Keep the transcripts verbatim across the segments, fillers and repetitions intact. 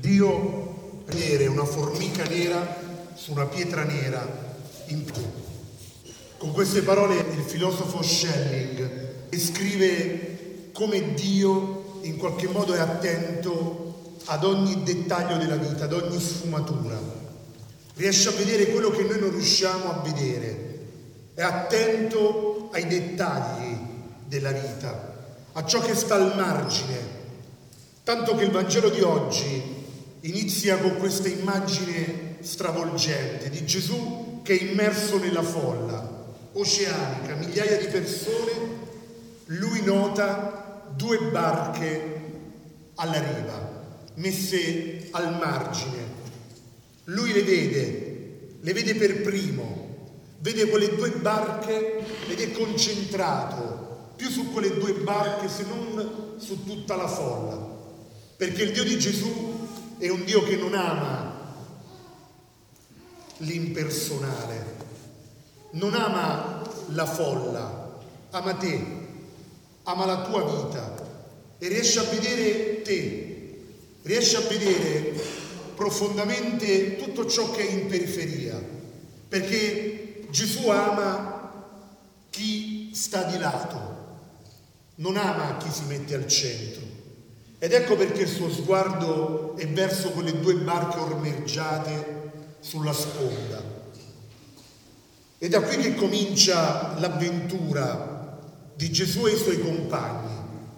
Dio vedere una formica nera su una pietra nera in più. Con queste parole il filosofo Schelling descrive come Dio in qualche modo è attento ad ogni dettaglio della vita, ad ogni sfumatura. Riesce a vedere quello che noi non riusciamo a vedere. È attento ai dettagli della vita, a ciò che sta al margine. Tanto che il Vangelo di oggi inizia con questa immagine stravolgente di Gesù che è immerso nella folla oceanica, migliaia di persone. Lui nota due barche alla riva, messe al margine. Lui le vede, le vede per primo, vede quelle due barche ed è concentrato più su quelle due barche se non su tutta la folla. Perché il Dio di Gesù è un Dio che non ama l'impersonale, non ama la folla, ama te, ama la tua vita e riesce a vedere te, riesce a vedere profondamente tutto ciò che è in periferia, perché Gesù ama chi sta di lato, non ama chi si mette al centro. Ed ecco perché il suo sguardo è verso quelle due barche ormeggiate sulla sponda. È da qui che comincia l'avventura di Gesù e i suoi compagni,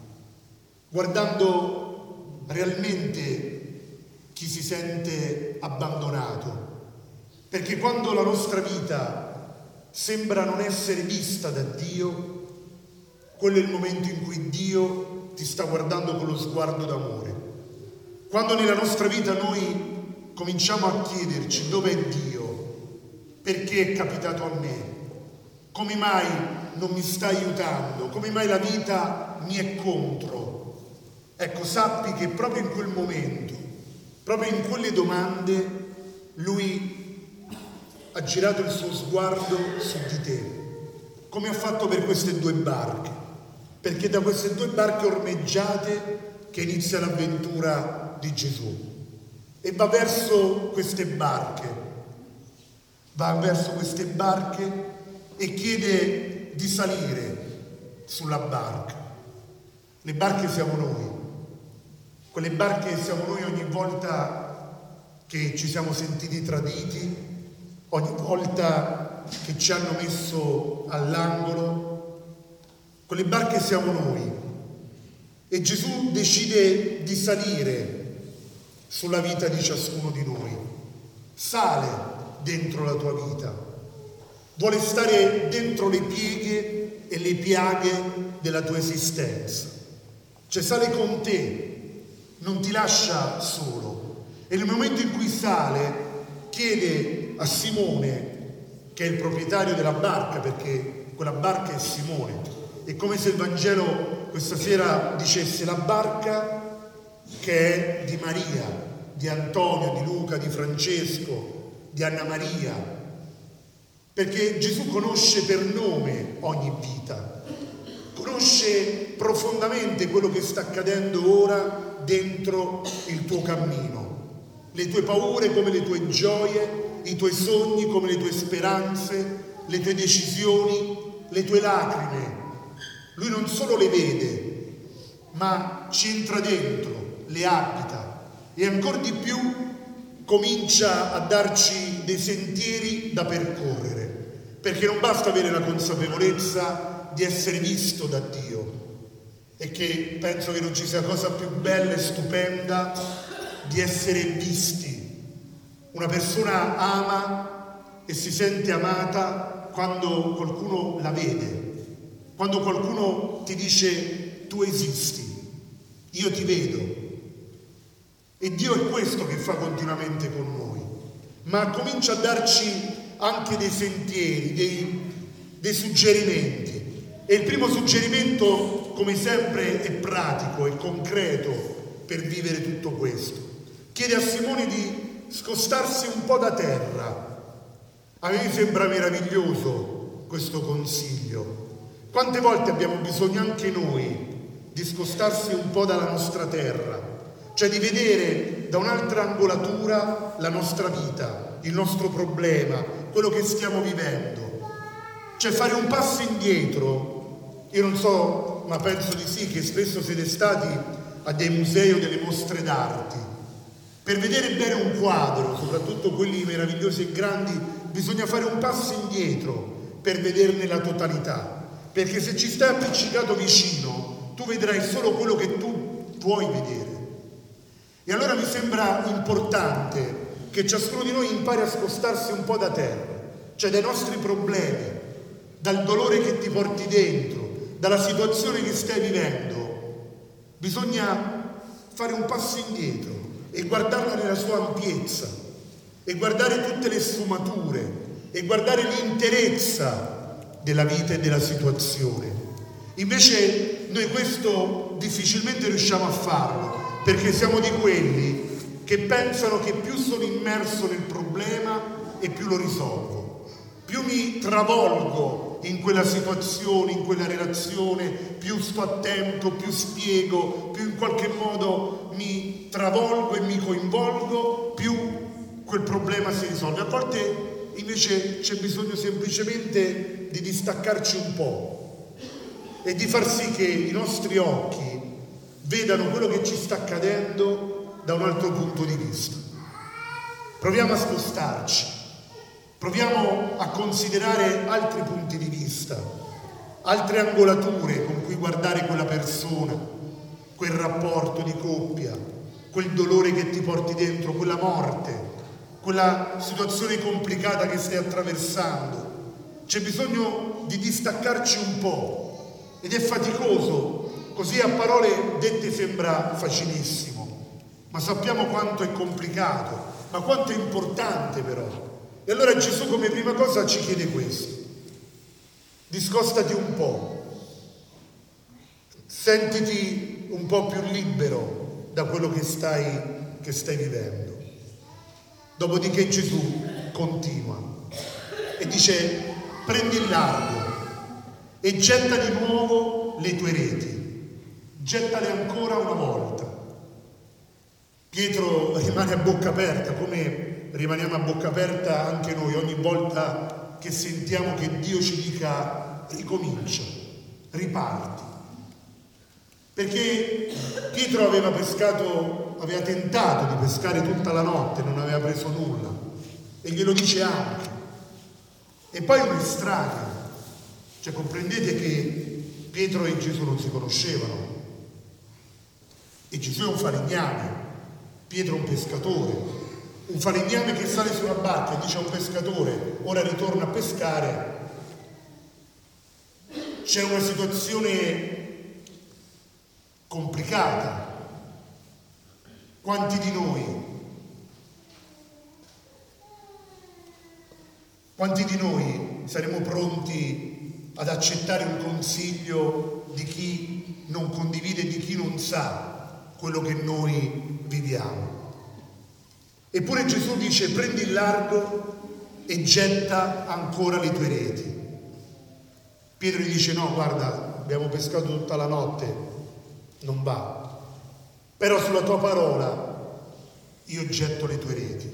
guardando realmente chi si sente abbandonato. Perché quando la nostra vita sembra non essere vista da Dio, quello è il momento in cui Dio ti sta guardando con lo sguardo d'amore. Quando nella nostra vita noi cominciamo a chiederci dov'è Dio, perché è capitato a me, come mai non mi sta aiutando, come mai la vita mi è contro, ecco, sappi che proprio in quel momento, proprio in quelle domande, Lui ha girato il suo sguardo su di te, come ha fatto per queste due barche. Perché da queste due barche ormeggiate che inizia l'avventura di Gesù e va verso queste barche, va verso queste barche e chiede di salire sulla barca. Le barche siamo noi, quelle barche siamo noi ogni volta che ci siamo sentiti traditi, ogni volta che ci hanno messo all'angolo. Quelle barche siamo noi e Gesù decide di salire sulla vita di ciascuno di noi. Sale dentro la tua vita, vuole stare dentro le pieghe e le piaghe della tua esistenza. Cioè sale con te, non ti lascia solo. E nel momento in cui sale chiede a Simone, che è il proprietario della barca, perché quella barca è Simone. È come se il Vangelo questa sera dicesse la barca che è di Maria, di Antonio, di Luca, di Francesco, di Anna Maria, perché Gesù conosce per nome ogni vita, conosce profondamente quello che sta accadendo ora dentro il tuo cammino, le tue paure come le tue gioie, i tuoi sogni come le tue speranze, le tue decisioni, le tue lacrime. Lui non solo le vede, ma ci entra dentro, le abita e ancora di più comincia a darci dei sentieri da percorrere, perché non basta avere la consapevolezza di essere visto da Dio, e che penso che non ci sia cosa più bella e stupenda di essere visti. Una persona ama e si sente amata quando qualcuno la vede. Quando qualcuno ti dice tu esisti, io ti vedo. E Dio è questo che fa continuamente con noi, ma comincia a darci anche dei sentieri, dei, dei suggerimenti. E il primo suggerimento, come sempre, è pratico, è concreto per vivere tutto questo. Chiede a Simone di scostarsi un po' da terra. A me sembra meraviglioso questo consiglio. Quante volte abbiamo bisogno anche noi di scostarsi un po' dalla nostra terra cioè di vedere da un'altra angolatura la nostra vita, il nostro problema, quello che stiamo vivendo. Cioè fare un passo indietro. Io non so, ma penso di sì, che spesso siete stati a dei musei o delle mostre d'arte. Per vedere bene un quadro, soprattutto quelli meravigliosi e grandi, bisogna fare un passo indietro per vederne la totalità. Perché se ci stai appiccicato vicino, tu vedrai solo quello che tu vuoi vedere. E allora mi sembra importante che ciascuno di noi impari a spostarsi un po' da terra, cioè dai nostri problemi, dal dolore che ti porti dentro, dalla situazione che stai vivendo. Bisogna fare un passo indietro e guardarla nella sua ampiezza, e guardare tutte le sfumature, e guardare l'interezza della vita e della situazione. Invece noi questo difficilmente riusciamo a farlo, perché siamo di quelli che pensano che più sono immerso nel problema e più lo risolvo, più mi travolgo in quella situazione, in quella relazione, più sto attento, più spiego, più in qualche modo mi travolgo e mi coinvolgo, più quel problema si risolve. A volte invece c'è bisogno semplicemente di distaccarci un po' e di far sì che i nostri occhi vedano quello che ci sta accadendo da un altro punto di vista. Proviamo a spostarci, proviamo a considerare altri punti di vista, altre angolature con cui guardare quella persona, quel rapporto di coppia, quel dolore che ti porti dentro, quella morte, quella situazione complicata che stai attraversando. C'è bisogno di distaccarci un po' ed è faticoso. Così a parole dette sembra facilissimo, ma sappiamo quanto è complicato, ma quanto è importante però. E allora Gesù come prima cosa ci chiede questo: discostati un po', sentiti un po' più libero da quello che stai, che stai vivendo. Dopodiché Gesù continua e dice: prendi il largo e getta di nuovo le tue reti. Gettale ancora una volta. Pietro rimane a bocca aperta, come rimaniamo a bocca aperta anche noi ogni volta che sentiamo che Dio ci dica ricomincia, riparti. Perché Pietro aveva pescato, aveva tentato di pescare tutta la notte, non aveva preso nulla, e glielo dice anche. E poi un estraneo, cioè comprendete che Pietro e Gesù non si conoscevano. E Gesù è un falegname, Pietro è un pescatore, un falegname che sale sulla barca e dice a un pescatore: ora ritorna a pescare. C'è una situazione complicata. Quanti di noi, quanti di noi saremo pronti ad accettare un consiglio di chi non condivide, di chi non sa quello che noi viviamo? Eppure Gesù dice: prendi il largo e getta ancora le tue reti. Pietro gli dice: no, guarda, abbiamo pescato tutta la notte, non va, però sulla tua parola io getto le tue reti.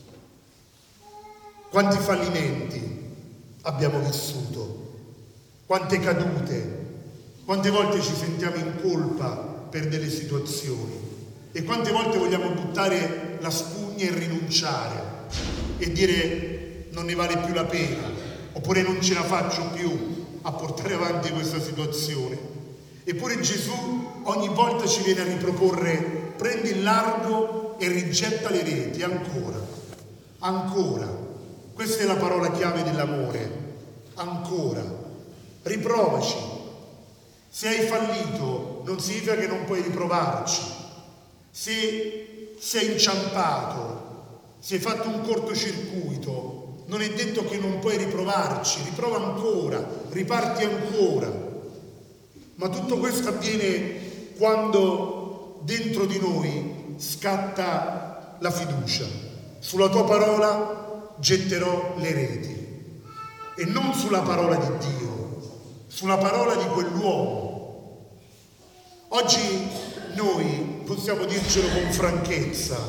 Quanti fallimenti abbiamo vissuto, quante cadute, quante volte ci sentiamo in colpa per delle situazioni, e quante volte vogliamo buttare la spugna e rinunciare e dire: non ne vale più la pena, oppure non ce la faccio più a portare avanti questa situazione. Eppure Gesù ogni volta ci viene a riproporre: prendi il largo e rigetta le reti, ancora, ancora. Questa è la parola chiave dell'amore, ancora. Riprovaci. Se hai fallito non significa che non puoi riprovarci. Se sei inciampato, se hai fatto un cortocircuito, non è detto che non puoi riprovarci. Riprova ancora, riparti ancora. Ma tutto questo avviene quando dentro di noi scatta la fiducia. Sulla tua parola getterò le reti, e non sulla parola di Dio, sulla parola di quell'uomo. Oggi noi possiamo dircelo con franchezza,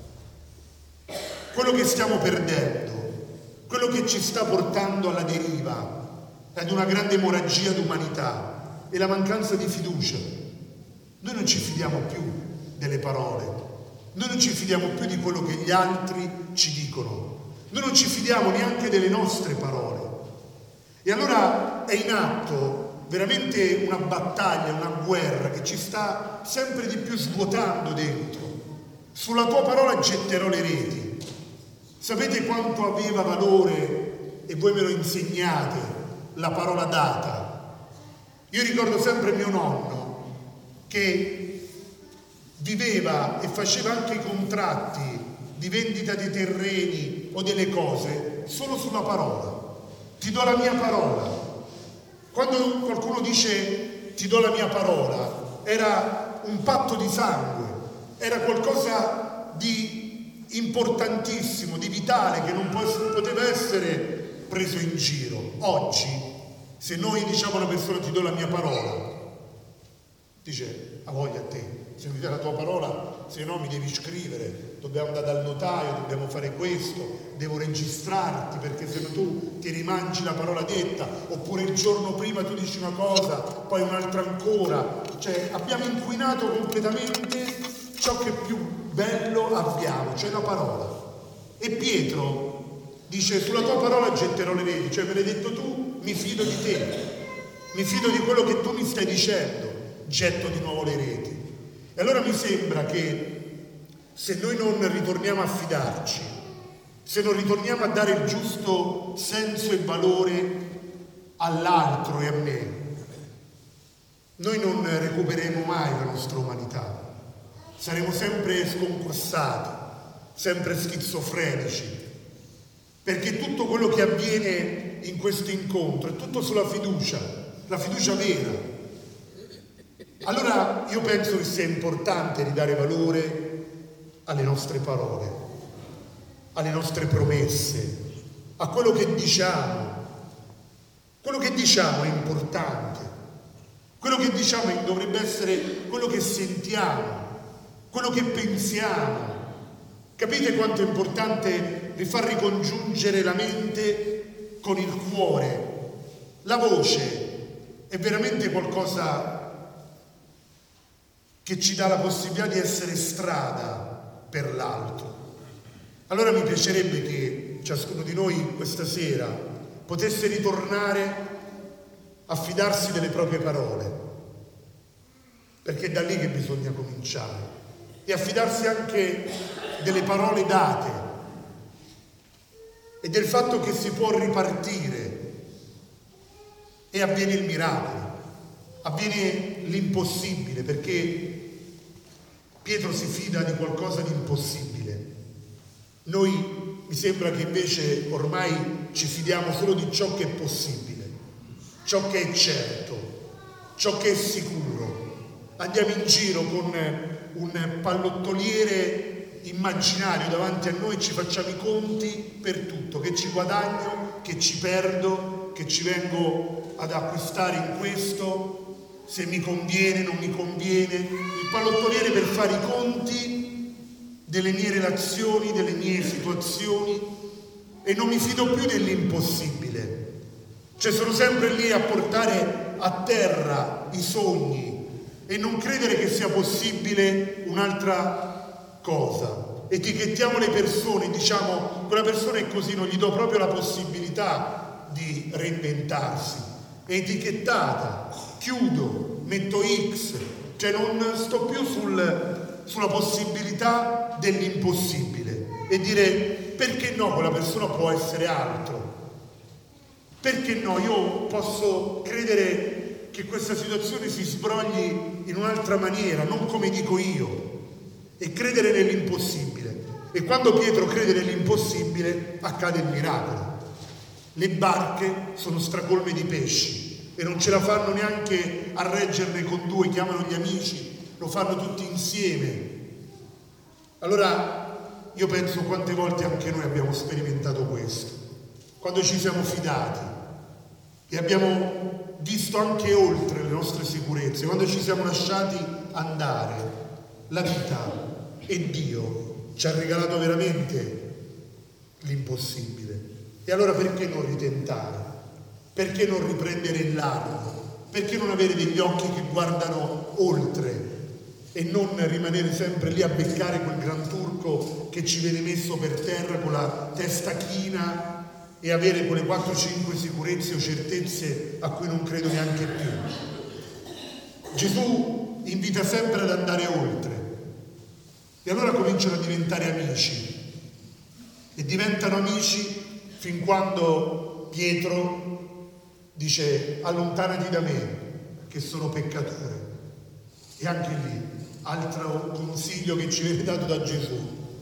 quello che stiamo perdendo, quello che ci sta portando alla deriva, ad una grande emorragia d'umanità, è la mancanza di fiducia. Noi non ci fidiamo più delle parole, noi non ci fidiamo più di quello che gli altri ci dicono, noi non ci fidiamo neanche delle nostre parole. E allora è in atto veramente una battaglia, una guerra che ci sta sempre di più svuotando dentro. Sulla tua parola getterò le reti. Sapete quanto aveva valore, e voi me lo insegnate, la parola data? Io ricordo sempre mio nonno che viveva e faceva anche i contratti di vendita dei terreni o delle cose solo sulla parola. Ti do la mia parola. Quando qualcuno dice ti do la mia parola, era un patto di sangue, era qualcosa di importantissimo, di vitale, che non poteva essere preso in giro. Oggi, se noi diciamo a una persona ti do la mia parola, dice a voglia a te, se mi dai la tua parola, se no mi devi scrivere, dobbiamo andare dal notaio, dobbiamo fare questo, devo registrarti, perché se no tu ti rimangi la parola detta, oppure il giorno prima tu dici una cosa, poi un'altra ancora. Cioè abbiamo inquinato completamente ciò che più bello abbiamo, cioè la parola. E Pietro dice sulla tua parola getterò le reti, cioè me l'hai detto tu, mi fido di te, mi fido di quello che tu mi stai dicendo, getto di nuovo le reti. E allora mi sembra che se noi non ritorniamo a fidarci, se non ritorniamo a dare il giusto senso e valore all'altro e a me, noi non recupereremo mai la nostra umanità. Saremo sempre sconquassati, sempre schizofrenici, perché tutto quello che avviene in questo incontro è tutto sulla fiducia, la fiducia vera. Allora io penso che sia importante ridare valore alle nostre parole, alle nostre promesse, a quello che diciamo. Quello che diciamo è importante, quello che diciamo dovrebbe essere quello che sentiamo, quello che pensiamo. Capite quanto è importante rifar ricongiungere la mente con il cuore? La voce è veramente qualcosa che ci dà la possibilità di essere strada per l'altro. Allora mi piacerebbe che ciascuno di noi questa sera potesse ritornare a fidarsi delle proprie parole, perché è da lì che bisogna cominciare, e a fidarsi anche delle parole date e del fatto che si può ripartire e avviene il miracolo, avviene l'impossibile, perché Pietro si fida di qualcosa di impossibile. Noi mi sembra che invece ormai ci fidiamo solo di ciò che è possibile, ciò che è certo, ciò che è sicuro. Andiamo in giro con un pallottoliere immaginario davanti a noi e ci facciamo i conti per tutto, che ci guadagno, che ci perdo, che ci vengo ad acquistare in questo, se mi conviene, non mi conviene, il pallottoliere per fare i conti delle mie relazioni, delle mie situazioni, e non mi fido più dell'impossibile. Cioè sono sempre lì a portare a terra i sogni e non credere che sia possibile un'altra cosa. Etichettiamo le persone, diciamo quella persona è così, non gli do proprio la possibilità di reinventarsi, è etichettata, chiudo, metto X, cioè non sto più sul, sulla possibilità dell'impossibile e dire perché no, quella persona può essere altro, perché no, io posso credere che questa situazione si sbrogli in un'altra maniera, non come dico io, e credere nell'impossibile. E quando Pietro crede nell'impossibile accade il miracolo. Le barche sono stracolme di pesci e non ce la fanno neanche a reggerne con due, chiamano gli amici, lo fanno tutti insieme. Allora io penso quante volte anche noi abbiamo sperimentato questo, quando ci siamo fidati e abbiamo visto anche oltre le nostre sicurezze, quando ci siamo lasciati andare la vita e Dio ci ha regalato veramente l'impossibile. E allora perché non ritentare? Perché non riprendere il largo? Perché non avere degli occhi che guardano oltre e non rimanere sempre lì a beccare quel gran turco che ci viene messo per terra con la testa china e avere quelle quattro cinque sicurezze o certezze a cui non credo neanche più? Gesù invita sempre ad andare oltre e allora cominciano a diventare amici e diventano amici fin quando Pietro dice: allontanati da me che sono peccatore. E anche lì altro consiglio che ci viene dato da Gesù: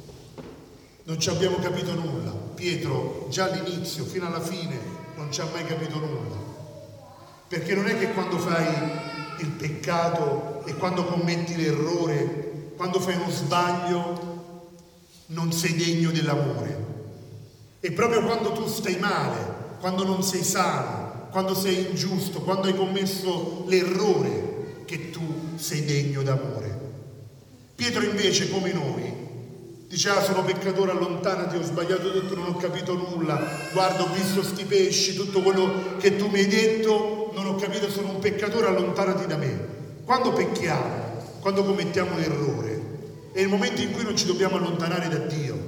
non ci abbiamo capito nulla. Pietro già all'inizio fino alla fine non ci ha mai capito nulla, perché non è che quando fai il peccato e quando commetti l'errore, quando fai uno sbaglio, non sei degno dell'amore. E proprio quando tu stai male, quando non sei sano, quando sei ingiusto, quando hai commesso l'errore, che tu sei degno d'amore. Pietro invece, come noi, dice: ah, sono peccatore, allontanati, ho sbagliato tutto, non ho capito nulla, guarda, ho visto sti pesci, tutto quello che tu mi hai detto, non ho capito, sono un peccatore, allontanati da me. Quando pecchiamo, quando commettiamo un errore, è il momento in cui non ci dobbiamo allontanare da Dio.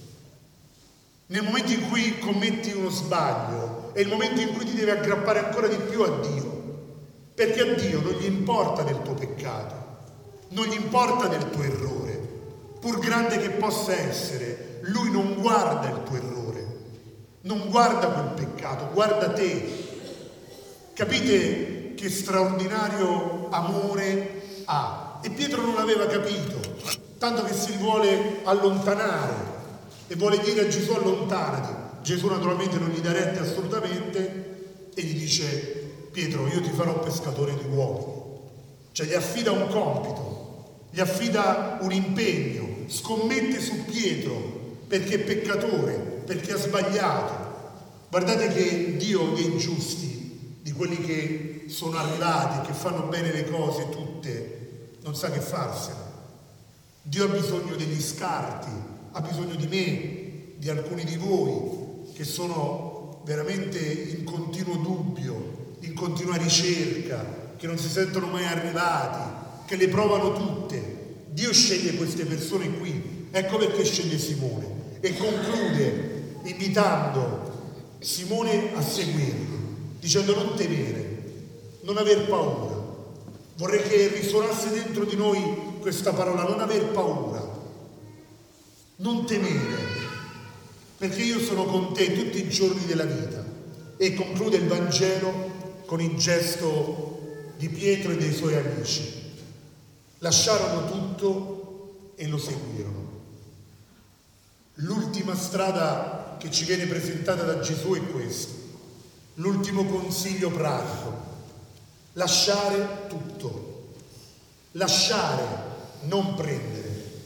Nel momento in cui commetti uno sbaglio, è il momento in cui ti devi aggrappare ancora di più a Dio, perché a Dio non gli importa del tuo peccato, non gli importa del tuo errore, pur grande che possa essere. Lui non guarda il tuo errore, non guarda quel peccato, guarda te. Capite che straordinario amore ha? E Pietro non l'aveva capito, tanto che si vuole allontanare e vuole dire a Gesù: allontanati. Gesù naturalmente non gli dà retta assolutamente e gli dice: Pietro, io ti farò pescatore di uomini. Cioè gli affida un compito, gli affida un impegno, scommette su Pietro perché è peccatore, perché ha sbagliato. Guardate che Dio dei giusti, di quelli che sono arrivati, che fanno bene le cose tutte, non sa che farsene. Dio ha bisogno degli scarti, ha bisogno di me, di alcuni di voi che sono veramente in continuo dubbio, in continua ricerca, che non si sentono mai arrivati, che le provano tutte. Dio sceglie queste persone qui. Ecco perché sceglie Simone e conclude invitando Simone a seguirlo, dicendo: non temere, non aver paura. Vorrei che risuonasse dentro di noi questa parola: non aver paura, non temere, perché io sono con te tutti i giorni della vita. E conclude il Vangelo con il gesto di Pietro e dei suoi amici. Lasciarono tutto e lo seguirono. L'ultima strada che ci viene presentata da Gesù è questa, l'ultimo consiglio pratico: lasciare tutto, lasciare, non prendere.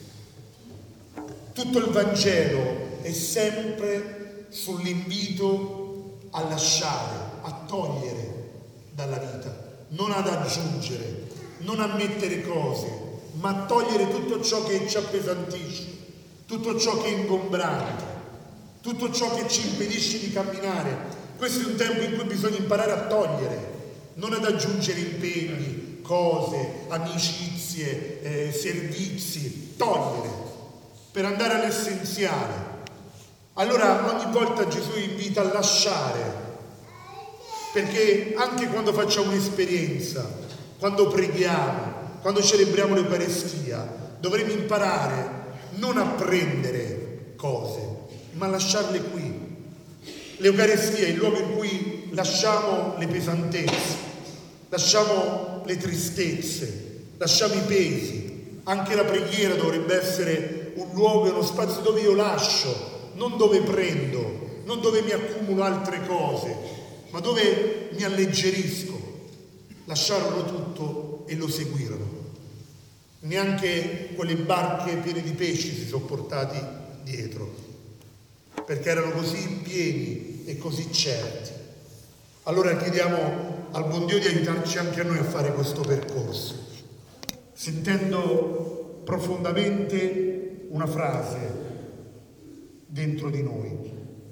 Tutto il Vangelo è sempre sull'invito a lasciare, a togliere dalla vita, non ad aggiungere, non a mettere cose, ma a togliere tutto ciò che ci appesantisce, tutto ciò che è ingombrante, tutto ciò che ci impedisce di camminare. Questo è un tempo in cui bisogna imparare a togliere, non ad aggiungere impegni, cose, amicizie, eh, servizi, togliere per andare all'essenziale. Allora ogni volta Gesù invita a lasciare, perché anche quando facciamo un'esperienza, quando preghiamo, quando celebriamo l'Eucaristia, dovremo imparare non a prendere cose, ma a lasciarle qui. L'Eucaristia è il luogo in cui lasciamo le pesantezze, lasciamo le tristezze, lasciamo i pesi. Anche la preghiera dovrebbe essere un luogo e uno spazio dove io lascio, non dove prendo, non dove mi accumulo altre cose, ma dove mi alleggerisco. Lasciarono tutto e lo seguirono. Neanche quelle barche piene di pesci si sono portati dietro, perché erano così pieni e così certi. Allora chiediamo al buon Dio di aiutarci anche a noi a fare questo percorso, sentendo profondamente una frase dentro di noi,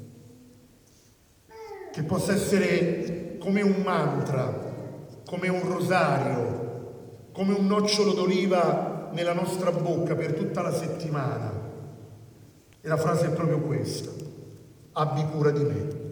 che possa essere come un mantra, come un rosario, come un nocciolo d'oliva nella nostra bocca per tutta la settimana. E la frase è proprio questa: abbi cura di me.